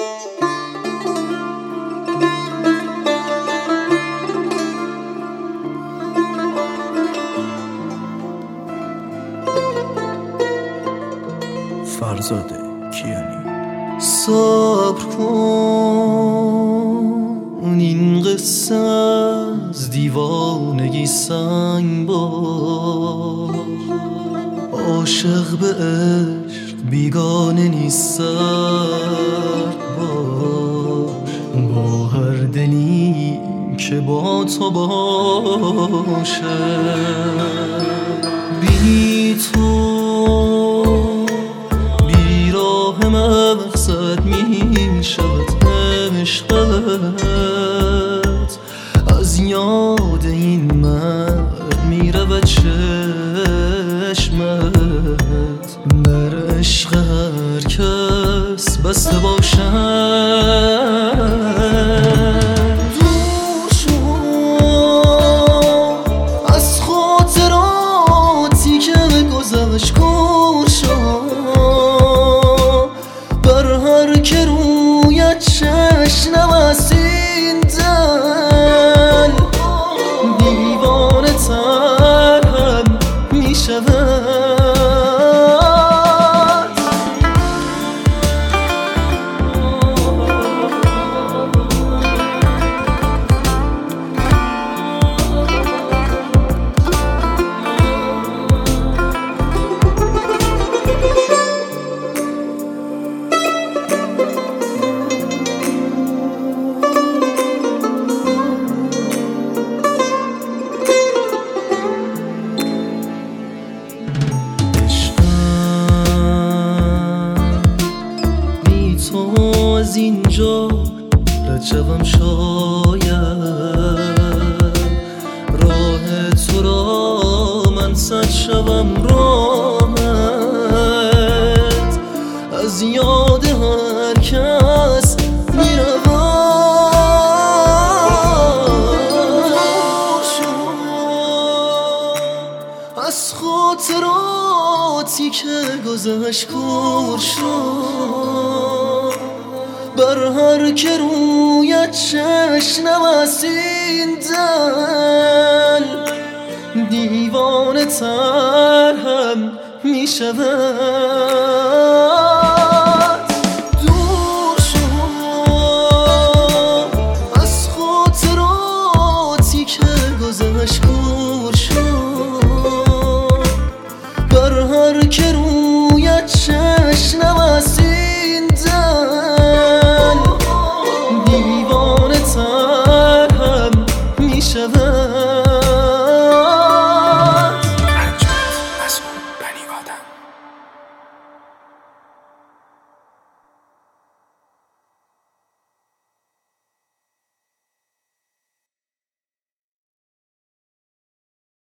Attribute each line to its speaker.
Speaker 1: فرزاده کیانی.
Speaker 2: صبر کن، این قصه از دیوانگی سنگ بار. عاشق به عشق بیگانه نیست، سرد باش با هر دلی که با تو باشه. بی تو مقصد می شود عشقت، از یاد این مرد می رود چشمت. بر عشق هر کس بسته باشد. دور شو از خاطراتی که گذشت، کور شو بر هر که رویت چشنم از این دل. دیوانه تر هم می شود. از اینجا رجبم شاید، راه تو را من صد شوم راحت. از یاد هر کس میروم. از خاطراتی که گذشت کور شد، بر هر که رویت چشنم از این دل. دیوانه تر هم می شود.